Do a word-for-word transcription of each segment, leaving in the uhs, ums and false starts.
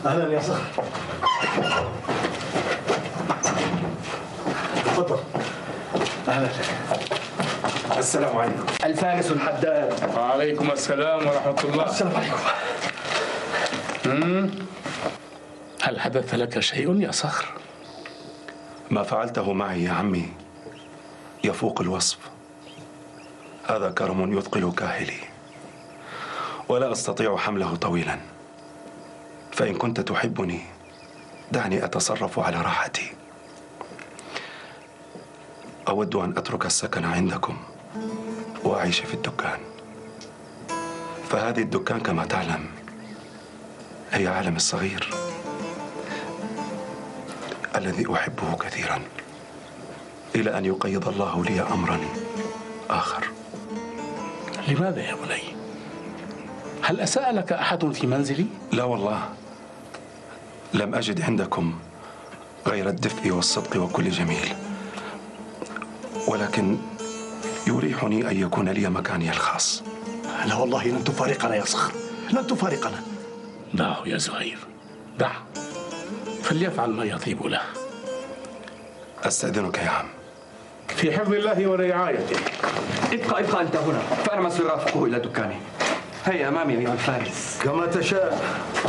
اهلا يا صاحبي. تفضل. اهلا. السلام عليكم. الفارس الحداد. وعليكم السلام ورحمة الله. السلام عليكم. مم. هل حدث لك شيء يا صخر؟ ما فعلته معي يا عمي يفوق الوصف. هذا كرم يثقل كاهلي، ولا أستطيع حمله طويلا. فإن كنت تحبني دعني أتصرف على راحتي. أود أن أترك السكن عندكم وأعيش في الدكان، فهذه الدكان كما تعلم هي عالمي الصغير الذي أحبه كثيرا، إلى أن يقيض الله لي أمرا آخر. لماذا يا بني؟ هل أساء لك أحد في منزلي؟ لا والله، لم أجد عندكم غير الدفء والصدق وكل جميل، ولكن يريحني أن يكون لي مكاني الخاص. لا والله لن تفارقنا يا صخر، لن تفارقنا. دعه يا زهير، دعه فليفعل ما يطيب له. أستأذنك يا عم. في حفظ الله ورعايته. ابقى ابقى أنت هنا، فأنا سأرافقه إلى دكانه. هيا أمامي أيها الفارس. كما تشاء.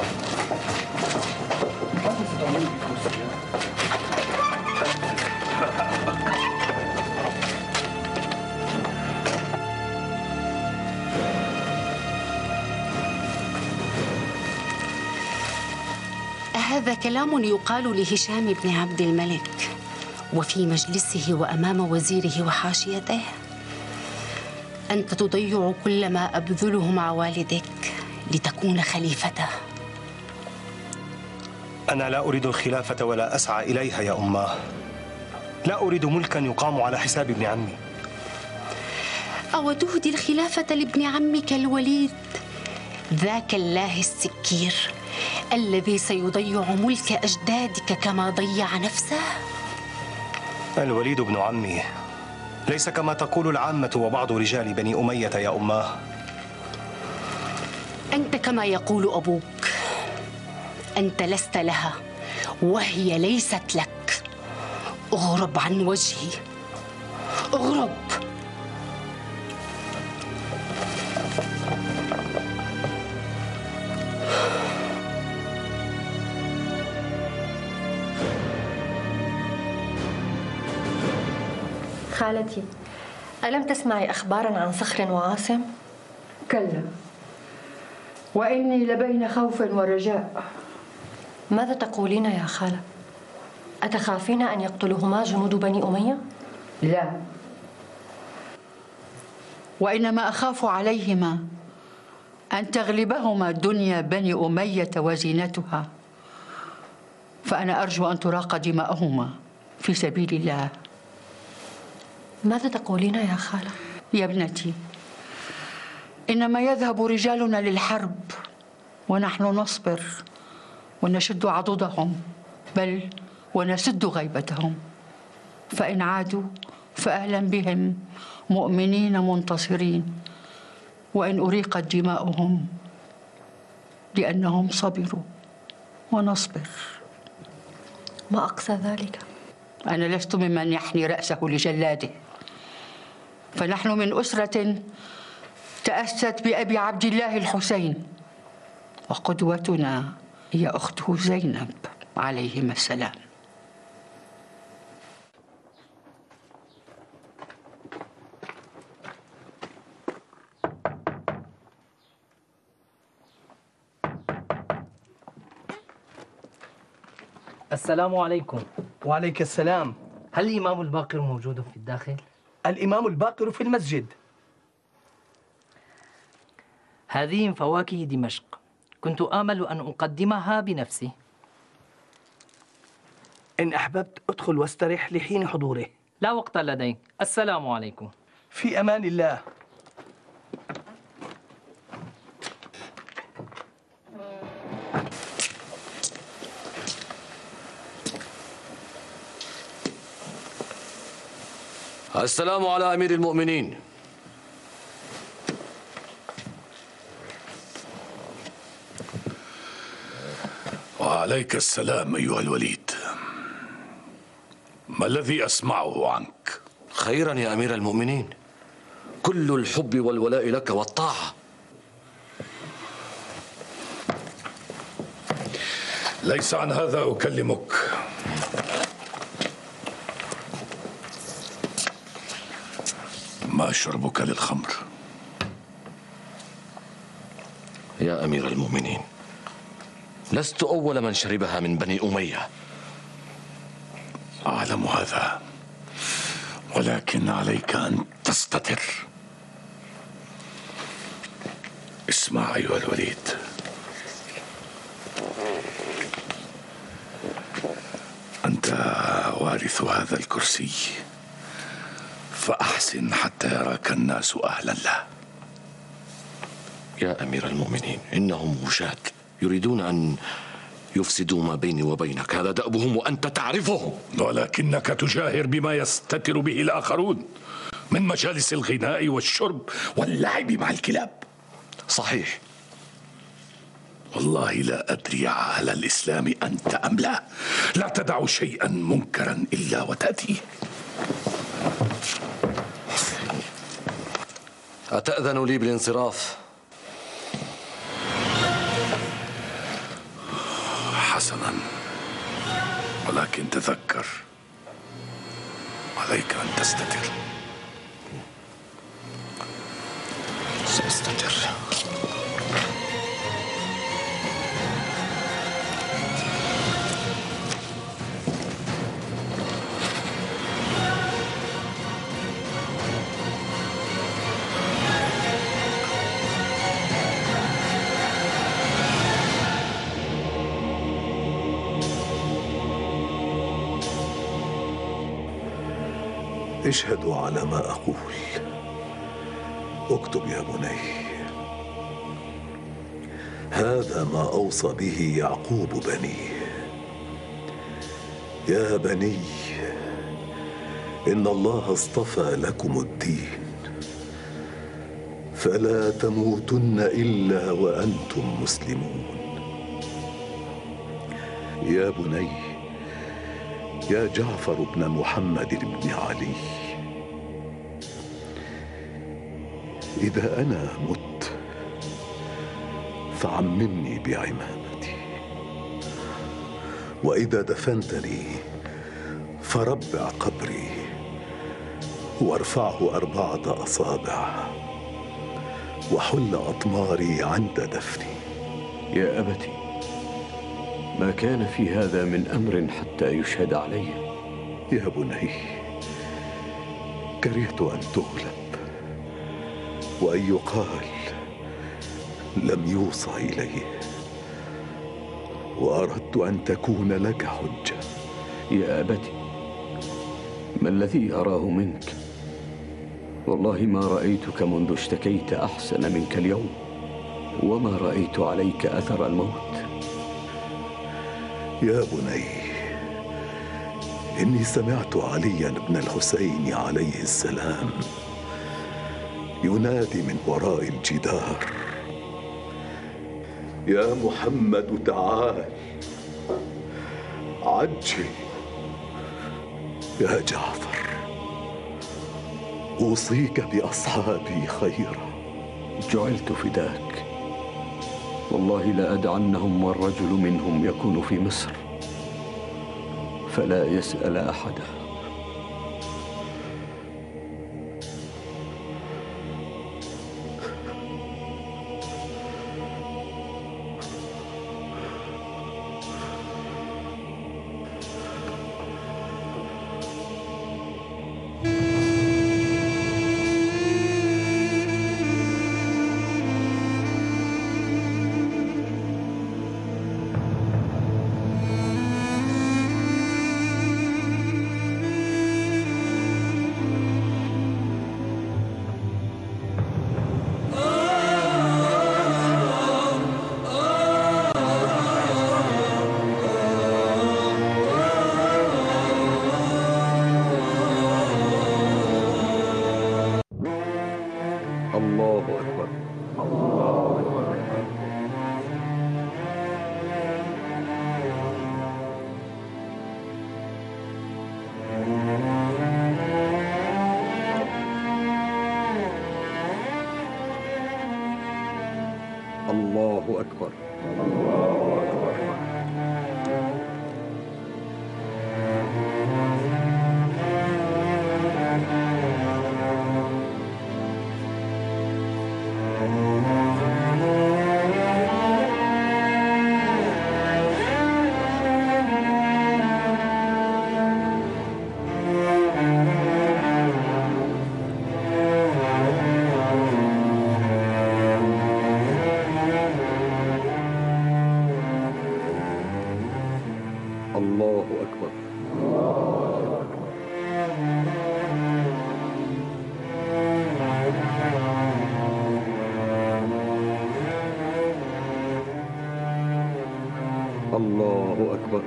هذا كلام يقال لهشام بن عبد الملك وفي مجلسه وأمام وزيره وحاشيته. أنت تضيع كل ما أبذله مع والدك لتكون خليفته. أنا لا أريد الخلافة ولا أسعى إليها يا أماه. لا أريد ملكا يقام على حساب ابن عمي. أو تهدي الخلافة لابن عمك الوليد ذاك الله السكير الذي سيضيع ملك أجدادك كما ضيع نفسه؟ الوليد ابن عمي ليس كما تقول العامة وبعض رجال بني أمية يا أماه. أنت كما يقول أبوك، أنت لست لها وهي ليست لك. اغرب عن وجهي، اغرب. خالتي، ألم تسمعي أخباراً عن صخر وعاصم؟ كلا، وإني لبين خوف ورجاء. ماذا تقولين يا خالة؟ أتخافين أن يقتلهما جنود بني أمية؟ لا، وإنما أخاف عليهما أن تغلبهما دنيا بني أمية وزينتها، فأنا أرجو أن تراق دماءهما في سبيل الله. ماذا تقولين يا خالة؟ يا ابنتي، إنما يذهب رجالنا للحرب ونحن نصبر ونشد عضدهم، بل ونسد غيبتهم، فإن عادوا فأهلا بهم مؤمنين منتصرين، وإن أريقت دماؤهم لأنهم صبروا ونصبر. ما أقصى ذلك؟ أنا لست ممن يحني رأسه لجلاده، فنحن من أسرة تأست بأبي عبد الله الحسين، وقدوتنا هي أخته زينب عليهما السلام. السلام عليكم. وعليك السلام. هل الإمام الباقر موجود في الداخل؟ الإمام الباقر في المسجد. هذه من فواكه دمشق، كنت آمل أن أقدمها بنفسي. إن أحببت ادخل واسترح لحين حضوره. لا وقت لدي. السلام عليكم. في أمان الله. السلام على أمير المؤمنين. عليك السلام أيها الوليد. ما الذي أسمعه عنك؟ خيرا يا أمير المؤمنين، كل الحب والولاء لك والطاعة. ليس عن هذا أكلمك. ما شربك للخمر؟ يا أمير المؤمنين، لست أول من شربها من بني أمية. أعلم هذا، ولكن عليك أن تستتر. اسمع أيها الوليد، أنت وارث هذا الكرسي، فأحسن حتى يراك الناس أهلا له. يا أمير المؤمنين، إنهم وشاة يريدون أن يفسدوا ما بيني وبينك، هذا دأبهم وأنت تعرفهم. ولكنك تجاهر بما يستتر به الآخرون من مجالس الغناء والشرب واللعب مع الكلاب. صحيح. والله لا أدري على الإسلام أنت أم لا. لا تدع شيئا منكرا إلا وتأتيه. أتأذن لي بالانصراف؟ حسنا، ولكن تذكر عليك أن تستتر. سأستتر. اشهدوا على ما أقول. اكتب يا بني. هذا ما أوصى به يعقوب بنيه. يا بني، إن الله اصطفى لكم الدين، فلا تموتن إلا وأنتم مسلمون. يا بني، يا جعفر بن محمد بن علي، إذا أنا مت فعممني بعمامتي، وإذا دفنتني فربع قبري وارفعه أربعة أصابع وحل أطماري عند دفني. يا أبتي، ما كان في هذا من أمر حتى يشهد عليه. يا بني، كرهت أن تغلب وأن يقال لم يوصى إليه، وأردت أن تكون لك حجة. يا أبتي، ما الذي أراه منك؟ والله ما رأيتك منذ اشتكيت أحسن منك اليوم، وما رأيت عليك أثر الموت. يا بني، إني سمعت عليا بن الحسين عليه السلام ينادي من وراء الجدار: يا محمد تعال، عجل. يا جعفر، أوصيك بأصحابي خيرا. جعلت فداك، والله لأدعنهم والرجل منهم يكون في مصر فلا يسأل أحدا. الله أكبر. الله أكبر. الله أكبر. الله أكبر.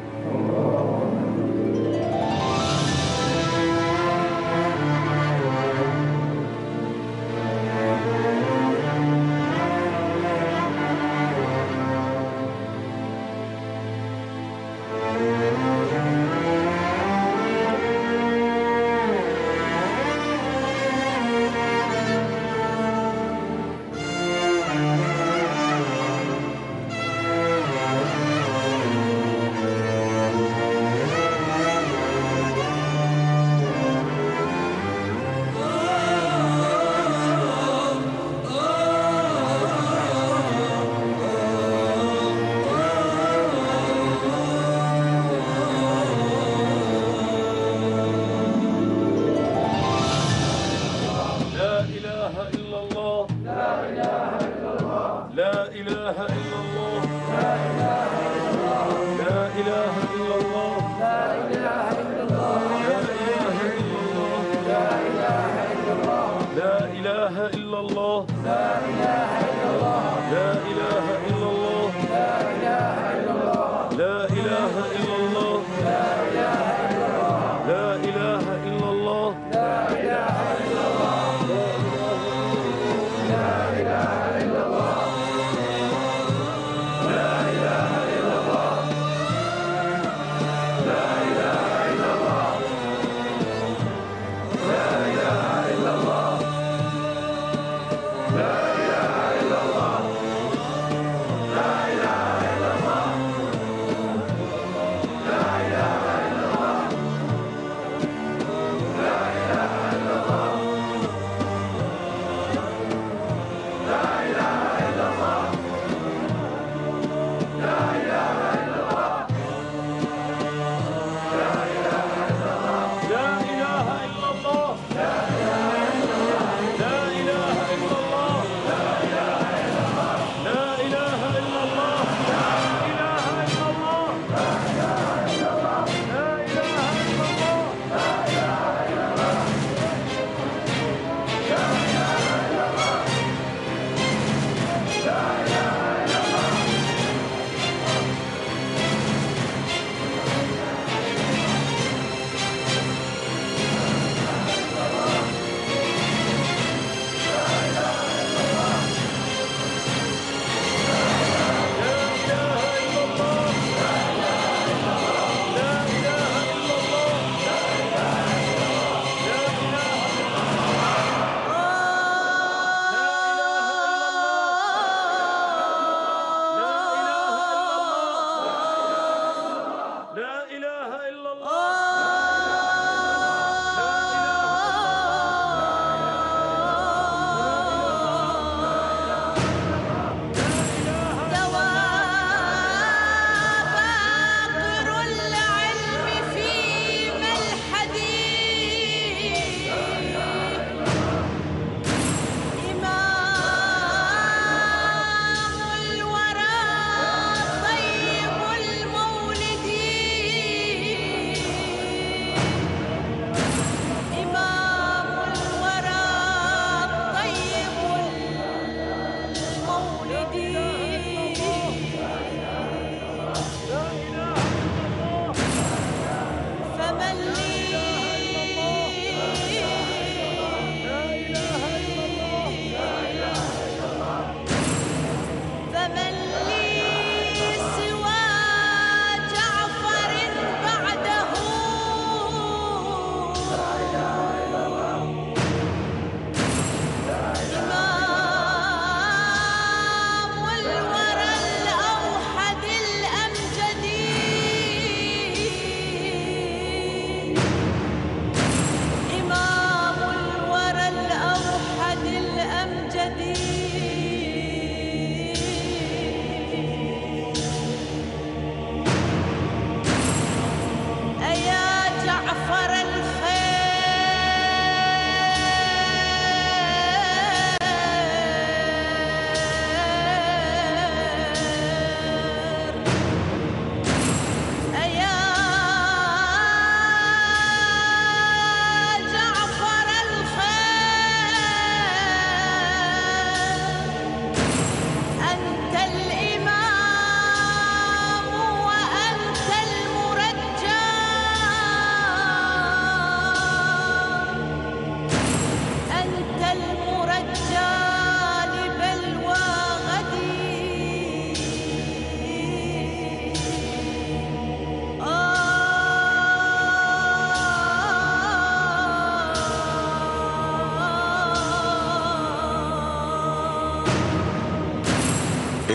لا إله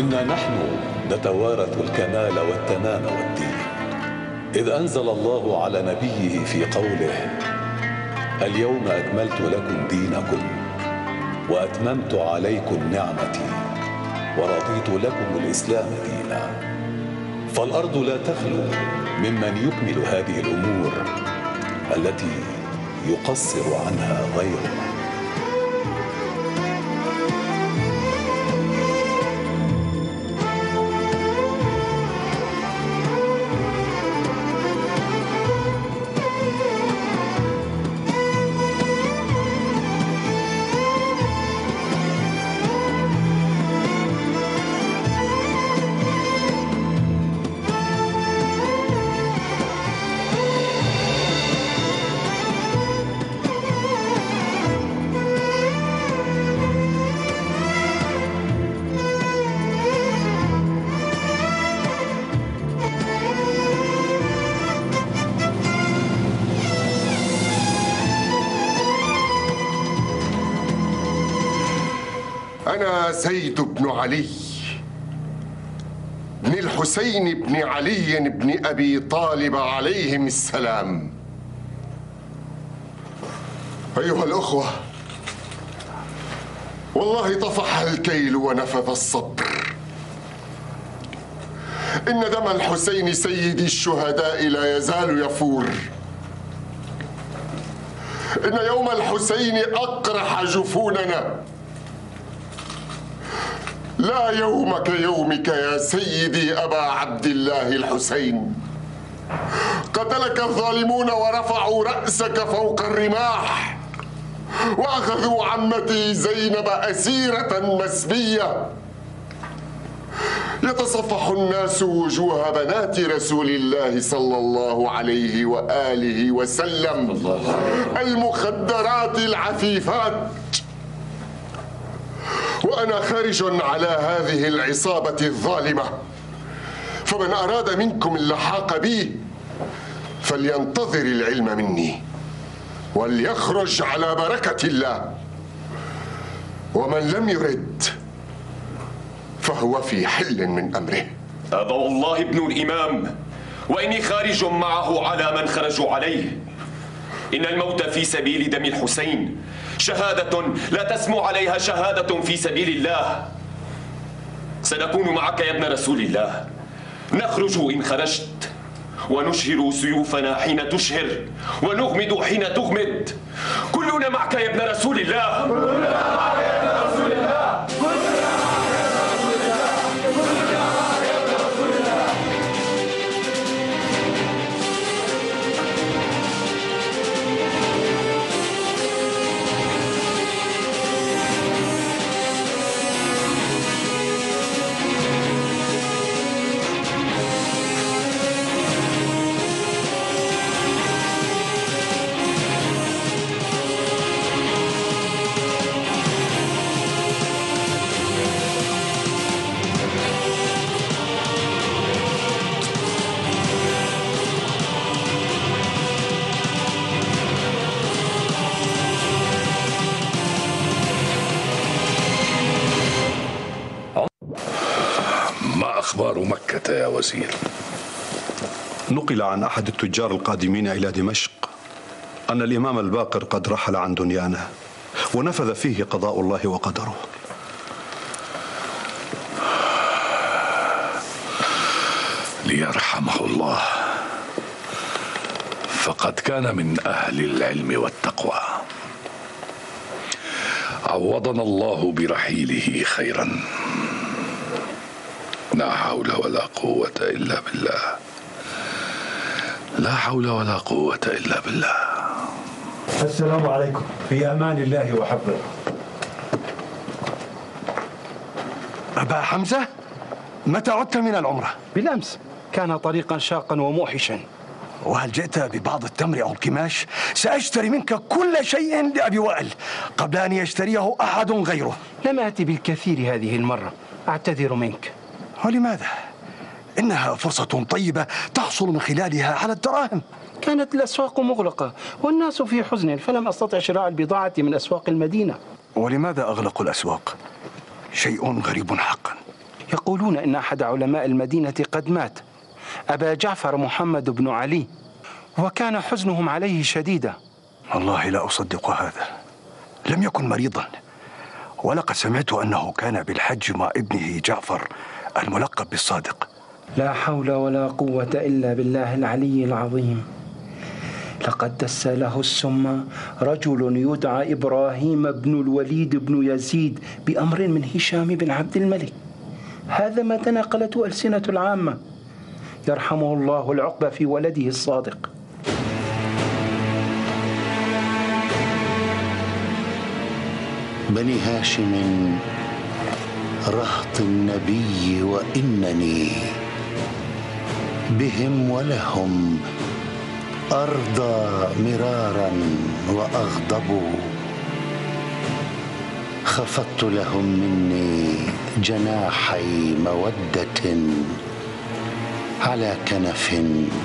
إنا نحن نتوارث الكمال والتمام والدين، إذ أنزل الله على نبيه في قوله: اليوم أكملت لكم دينكم وأتممت عليكم نعمتي ورضيت لكم الإسلام دينا. فالأرض لا تخلو ممن يكمل هذه الأمور التي يقصر عنها غيره. أنا زيد بن علي بن الحسين بن علي بن أبي طالب عليهم السلام. أيها الأخوة، والله طفح الكيل ونفذ الصبر. إن دم الحسين سيد الشهداء لا يزال يفور. إن يوم الحسين أقرح جفوننا. لا يوم كيومك يا سيدي أبا عبد الله الحسين. قتلك الظالمون ورفعوا رأسك فوق الرماح، وأخذوا عمتي زينب أسيرة مسبية. يتصفح الناس وجوه بنات رسول الله صلى الله عليه وآله وسلم، المخدرات العفيفات. وأنا خارج على هذه العصابة الظالمة، فمن أراد منكم اللحاق بي فلينتظر العلم مني وليخرج على بركة الله، ومن لم يرد فهو في حل من أمره. هذا والله ابن الإمام، وإني خارج معه على من خرجوا عليه. إن الموت في سبيل دم الحسين شهادة لا تسمو عليها شهادة في سبيل الله. سنكون معك يا ابن رسول الله، نخرج إن خرجت، ونشهر سيوفنا حين تشهر، ونغمد حين تغمد. كلنا معك يا ابن رسول الله. كلنا معك يا ابن رسول الله. كلنا معك يا ابن رسول الله. كلنا معك يا ابن رسول الله. أخبار مكة يا وزير؟ نقل عن أحد التجار القادمين إلى دمشق أن الإمام الباقر قد رحل عن دنيانا، ونفذ فيه قضاء الله وقدره. ليرحمه الله، فقد كان من أهل العلم والتقوى. عوضنا الله برحيله خيرا. لا حول ولا قوة إلا بالله. لا حول ولا قوة إلا بالله. السلام عليكم. في أمان الله وحفظه. أبا حمزة، متى عدت من العمرة؟ بالأمس. كان طريقا شاقا وموحشا. وهل جئت ببعض التمر أو القماش؟ سأشتري منك كل شيء لأبي وائل قبل أن يشتريه أحد غيره. لم آتي بالكثير هذه المرة، أعتذر منك. ولماذا؟ إنها فرصة طيبة تحصل من خلالها على الدراهم. كانت الأسواق مغلقة والناس في حزن، فلم أستطع شراء البضاعة من أسواق المدينة. ولماذا أغلقوا الأسواق؟ شيء غريب حقا. يقولون إن أحد علماء المدينة قد مات، أبا جعفر محمد بن علي، وكان حزنهم عليه شديدا. والله لا أصدق هذا، لم يكن مريضا، ولقد سمعت أنه كان بالحج مع ابنه جعفر الملقب بالصادق. لا حول ولا قوة إلا بالله العلي العظيم. لقد دس له السم رجل يدعى إبراهيم بن الوليد بن يزيد بأمر من هشام بن عبد الملك. هذا ما تناقلته ألسنة العامة. يرحمه الله العقبة في ولده الصادق. بني هاشم رهط النبي وإنني بهم ولهم أرضى مرارا وأغضبوا. خفضت لهم مني جناحي مودة على كنف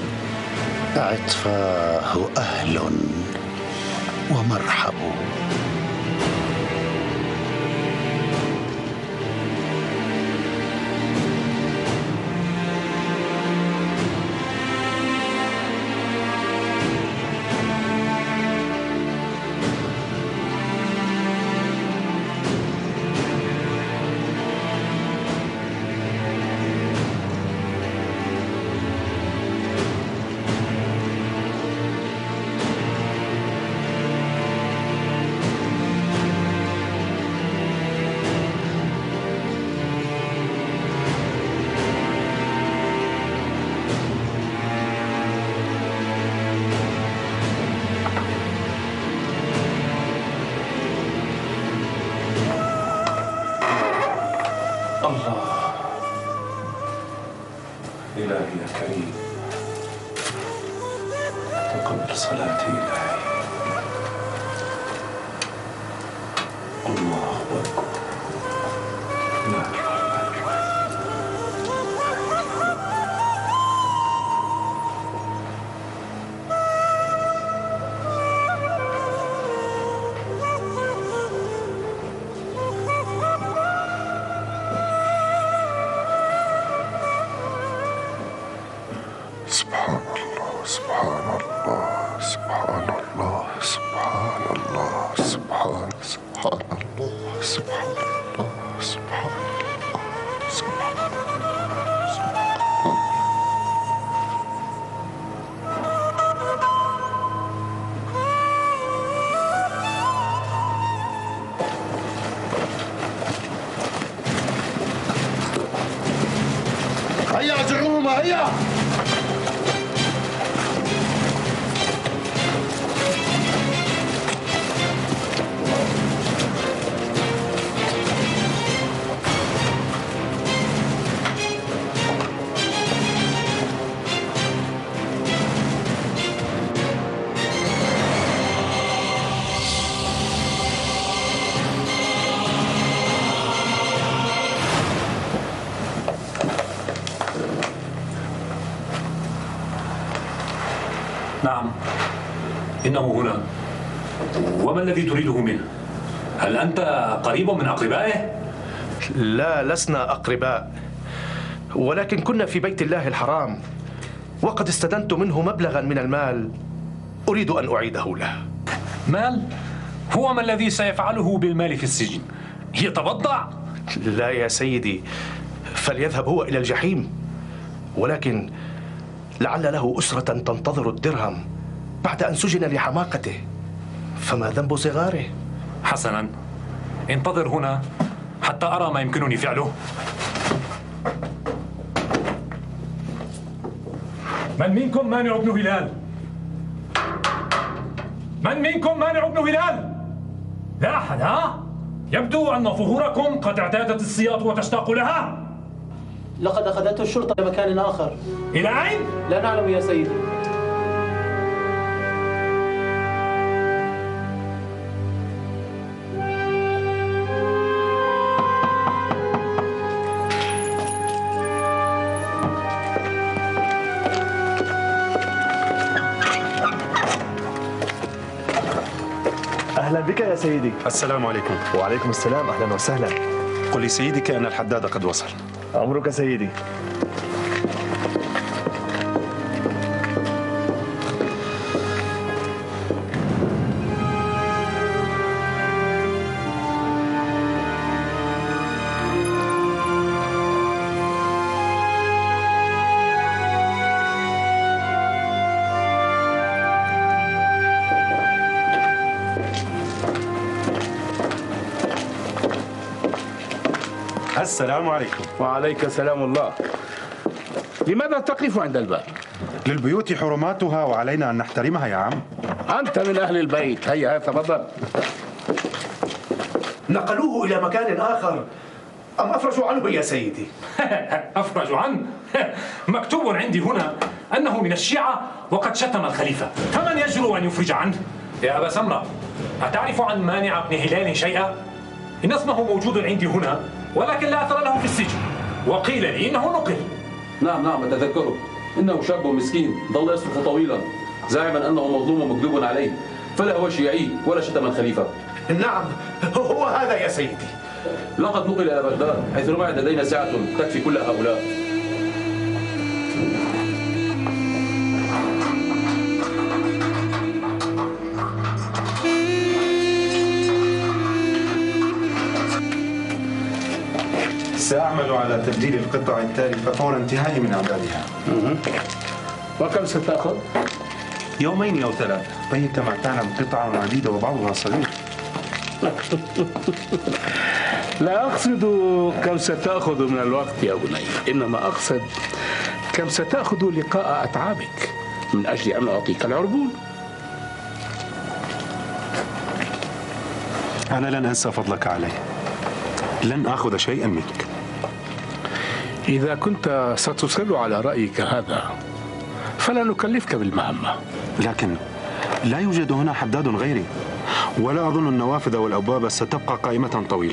عطفاه أهل ومرحب. إلهي يا كريم، تقبل صلاتي إلهي. الله أكبر. لا سبحان الله سبحان الله سبحان الله سبحان الله سبحان سبحان الله سبحان الله سبحان الله سبحان الله. هيا زعومة هيا. نعم، إنه هنا. وما الذي تريده منه؟ هل أنت قريب من أقربائه؟ لا، لسنا أقرباء، ولكن كنا في بيت الله الحرام، وقد استدنت منه مبلغا من المال أريد أن أعيده له. مال؟ هو ما الذي سيفعله بالمال في السجن؟ يتبضع؟ لا يا سيدي، فليذهب هو إلى الجحيم، ولكن لعل له أسرة تنتظر الدرهم بعد أن سجن لحماقته، فما ذنب صغاره؟ حسنا، انتظر هنا حتى أرى ما يمكنني فعله. من منكم مانع ابن هلال؟ من منكم مانع ابن هلال؟ لا أحد، ها؟ يبدو أن ظهوركم قد اعتادت السياط وتشتاق لها. لقد أخذته الشرطة لمكان آخر. إلى أين؟ لا نعلم يا سيدي. أهلا بك يا سيدي. السلام عليكم. وعليكم السلام، أهلا وسهلا. قل لسيدك أن الحداد قد وصل. أمرك سيدي. السلام عليكم. وعليك سلام الله. لماذا تقف عند الباب؟ للبيوت حرماتها وعلينا أن نحترمها يا عم. أنت من أهل البيت، هيا تفضل. نقلوه إلى مكان آخر أم أفرجوا عنه يا سيدي؟ أفرج عنه؟ مكتوب عندي هنا أنه من الشيعة وقد شتم الخليفة، فمن يجرؤ أن يفرج عنه؟ يا أبا سمرة، أتعرف عن مانع بن هلال شيئا؟ إن اسمه موجود عندي هنا ولكن لا أثر له في السجن، وقيل لي إنه نقل. نعم نعم أتذكره، إنه شاب مسكين ظل يصرخ طويلا زاعما أنه مظلوم ومكذوب عليه، فلا هو شيعي ولا شتم الخليفة. نعم هو هذا يا سيدي. لقد نقل إلى بغداد حيث رمعت لدينا ساعة تكفي كل هؤلاء. سأعمل على تبديل القطع التالفة فور انتهائي من إعدادها. وكم ستأخذ؟ يومين أو ثلاثة، وهي كما تعلم قطع عديدة وبعضها صغير. لا أقصد كم ستأخذ من الوقت يا بني، إنما أقصد كم ستأخذ لقاء أتعابك من أجل أن أعطيك العربون. أنا لن أنسى فضلك علي، لن آخذ شيئا منك. إذا كنت ستصر على رأيك هذا فلا نكلفك بالمهمة. لكن لا يوجد هنا حداد غيري، ولا أظن النوافذ والأبواب ستبقى قائمة طويلا.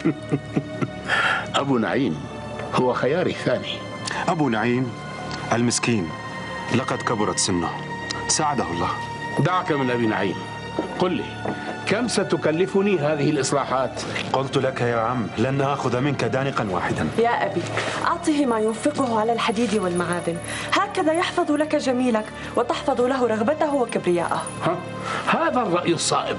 أبو نعيم هو خياري الثاني. أبو نعيم المسكين لقد كبرت سنه، ساعده الله. دعك من أبي نعيم، قل لي كم ستكلفني هذه الإصلاحات؟ قلت لك يا عم لن آخذ منك دانقا واحدا. يا أبي أعطه ما ينفقه على الحديد والمعادن، هكذا يحفظ لك جميلك وتحفظ له رغبته وكبرياءه. ها؟ هذا الرأي الصائب.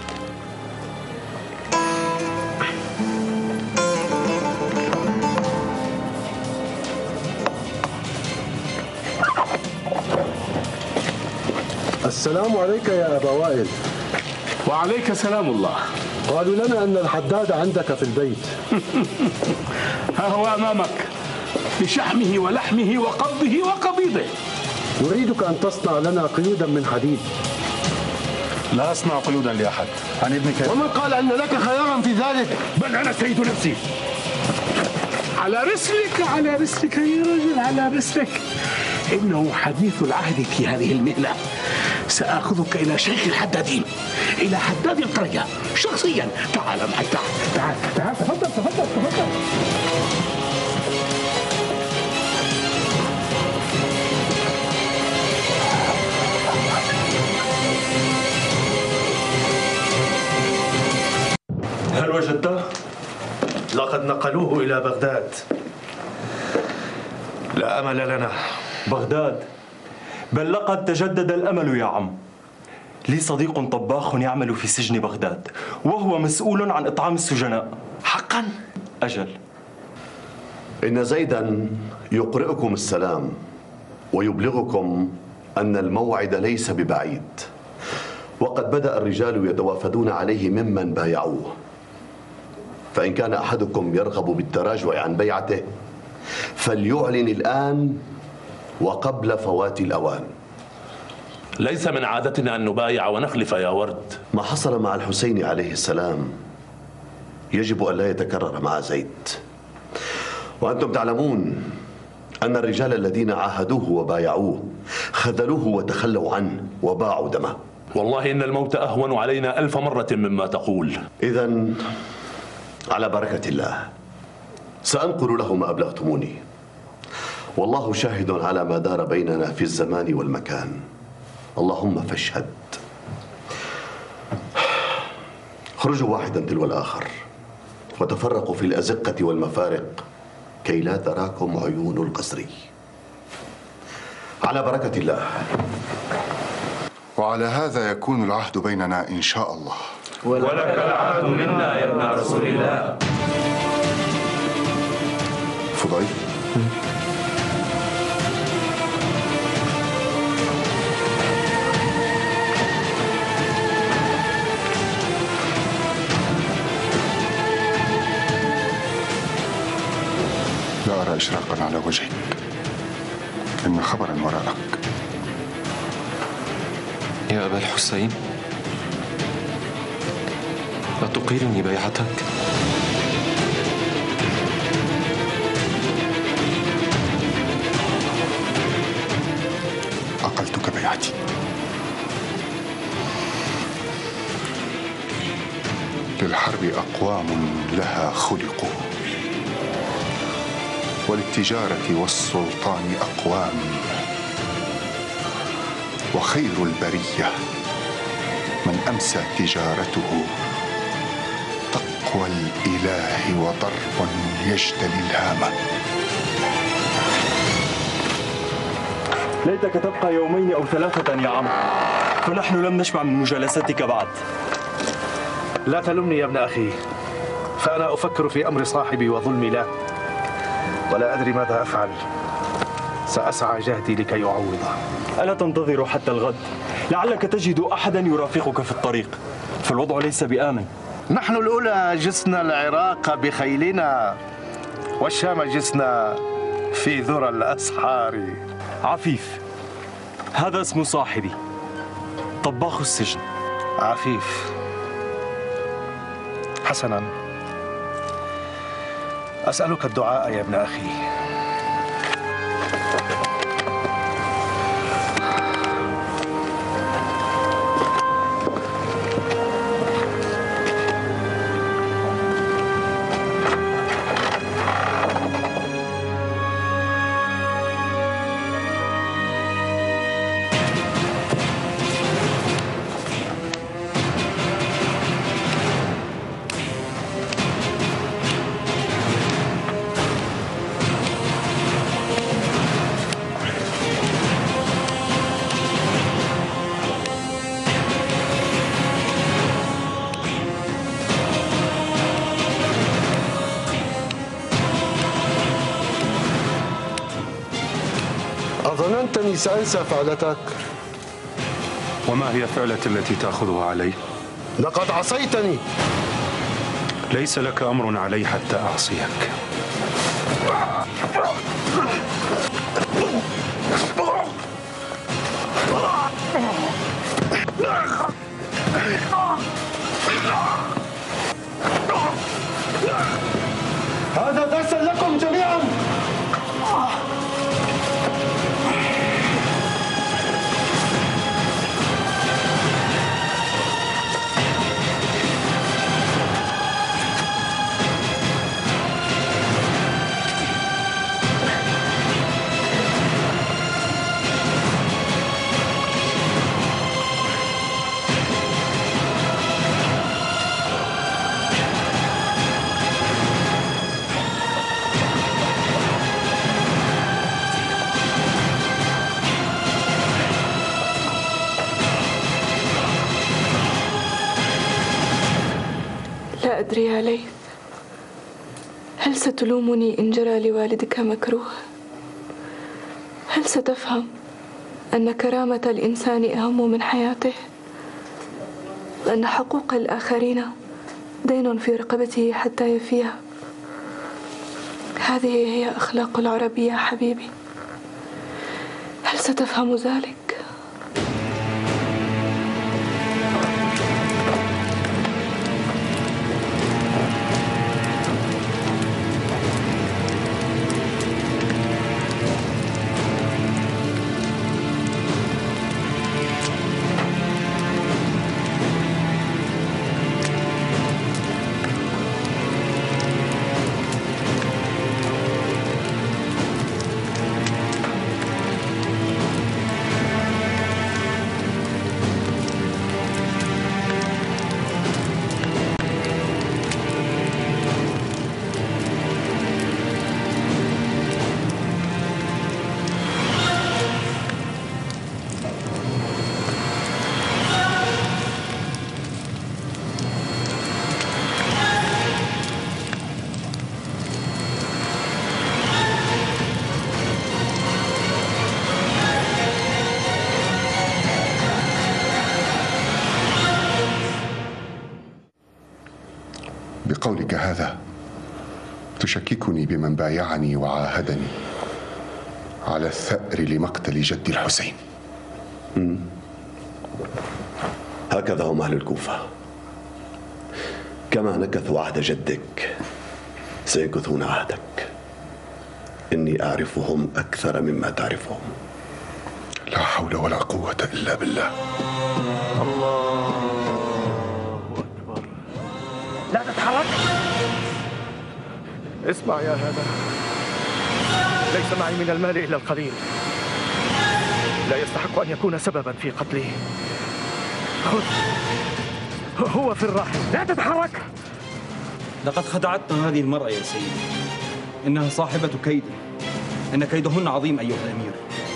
السلام عليك يا أبا وائل. وعليك سلام الله. قالوا لنا أن الحداد عندك في البيت. ها هو أمامك بشحمه ولحمه وقبضه وقبيضه. نريدك أن تصنع لنا قيودا من حديد. لا أصنع قيودا لأحد عن ابنك. ومن قال أن لك خيارا في ذلك؟ بل أنا سيد نفسي. على رسلك على رسلك يا رجل، على رسلك. إنه حديث العهد في هذه المهنة. سآخذك إلى شيخ الحدادين، إلى حداد القرية شخصيا. تعال معي، تعال تعال تعال تفضل تفضل تفضل. هل وجدته؟ لقد نقلوه إلى بغداد. لا أمل لنا. بغداد؟ بل لقد تجدد الأمل يا عم. لي صديق طباخ يعمل في سجن بغداد، وهو مسؤول عن إطعام السجناء. حقا؟ أجل. إن زيدا يقرئكم السلام ويبلغكم أن الموعد ليس ببعيد، وقد بدأ الرجال يتوافدون عليه ممن بايعوه، فإن كان أحدكم يرغب بالتراجع عن بيعته فليعلن الآن وقبل فوات الأوان. ليس من عادتنا أن نبايع ونخلف يا ورد. ما حصل مع الحسين عليه السلام يجب أن لا يتكرر مع زيد، وأنتم تعلمون أن الرجال الذين عاهدوه وبايعوه خذلوه وتخلوا عنه وباعوا دمه. والله إن الموت أهون علينا ألف مرة مما تقول. إذن على بركة الله سأنقل له ما أبلغتموني، والله شاهد على ما دار بيننا في الزمان والمكان، اللهم فاشهد. خرجوا واحدا تلو الآخر وتفرقوا في الأزقة والمفارق كي لا تراكم عيون القصر. على بركة الله. وعلى هذا يكون العهد بيننا إن شاء الله. ولك العهد منا يا ابن رسول الله. فضيل، لا أرى إشراقا على وجهك، إن خبرا وراءك. يا أبا الحسين، أتقيلني بيعتك؟ أقلتك بيعتي. للحرب أقوام لها خلقوا، وللتجارة والسلطان أقوام، وخير البرية من أمسى تجارته تقوى الإله وضرب يجتلي الهامة. ليتك تبقى يومين أو ثلاثة يا عم، فنحن لم نشبع من مجالستك بعد. لا تلمني يا ابن أخي، فأنا أفكر في أمر صاحبي وظلمي له، ولا أدري ماذا أفعل. سأسعى جهدي لكي أعوضه. ألا تنتظر حتى الغد؟ لعلك تجد أحدا يرافقك في الطريق، فالوضع ليس بآمن. نحن الأولى جسنا العراق بخيلنا، والشام جسنا في ذرى الأسحار. عفيف، هذا اسم صاحبي، طباخ السجن. عفيف، حسنا، أسألك الدعاء يا ابن أخي. أظننتني سأنسى فعلتك؟ وما هي فعلتي التي تأخذها علي؟ لقد عصيتني. ليس لك أمر علي حتى أعصيك. هذا درس لكم جميعا. لا أدري يا ليث، هل ستلومني إن جرى لوالدك مكروه؟ هل ستفهم أن كرامة الإنسان أهم من حياته؟ وأن حقوق الآخرين دين في رقبته حتى يفيها؟ هذه هي أخلاق العرب يا حبيبي، هل ستفهم ذلك؟ بقولك هذا تشككني بمن بايعني وعاهدني على الثأر لمقتل جدي الحسين. مم. هكذا هم أهل الكوفة، كما نكثوا عهد جدك سينكثون عهدك. إني أعرفهم أكثر مما تعرفهم. لا حول ولا قوة إلا بالله. الله أكبر. لا تتحرك. اسمع يا هذا، ليس معي من المال إلا القليل، لا يستحق أن يكون سببا في قتلي. خذ، هو في الرحم. لا تتحرك. لقد خدعتنا هذه المرأة يا سيدي، إنها صاحبة كيد، إن كيدهن عظيم أيها الأمير.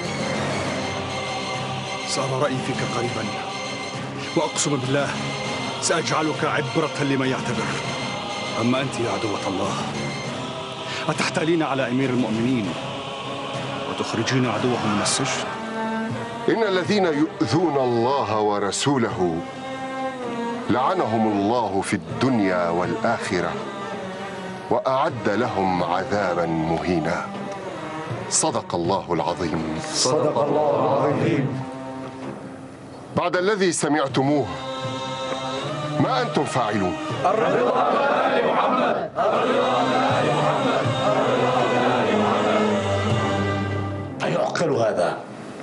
سأرى رأيي فيك قريبا، وأقسم بالله سأجعلك عبرة لمن يعتبر. أما أنت يا عدوة الله، أتحتالين على أمير المؤمنين وتخرجين عدوه من السجن؟ إن الذين يؤذون الله ورسوله لعنهم الله في الدنيا والآخرة وأعد لهم عذابا مهينا. صدق الله العظيم. صدق الله العظيم. بعد الذي سمعتموه ما أنتم فاعلون؟ الرضا على آل محمد. الرضا على آل محمد. أيعقل هذا؟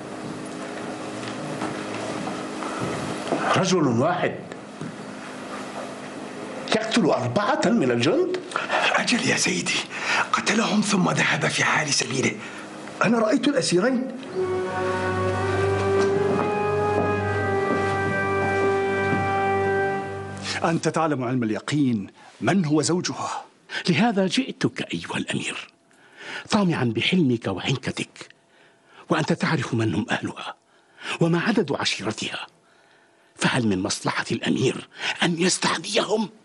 رجل واحد يقتل أربعة من الجند؟ أجل يا سيدي، قتلهم ثم ذهب في حال سبيله. أنا رأيت الأسيرين. أنت تعلم علم اليقين من هو زوجها. لهذا جئتك أيها الأمير، طامعا بحلمك وحنكتك، وأنت تعرف من هم أهلها وما عدد عشيرتها، فهل من مصلحة الأمير أن يستعديهم؟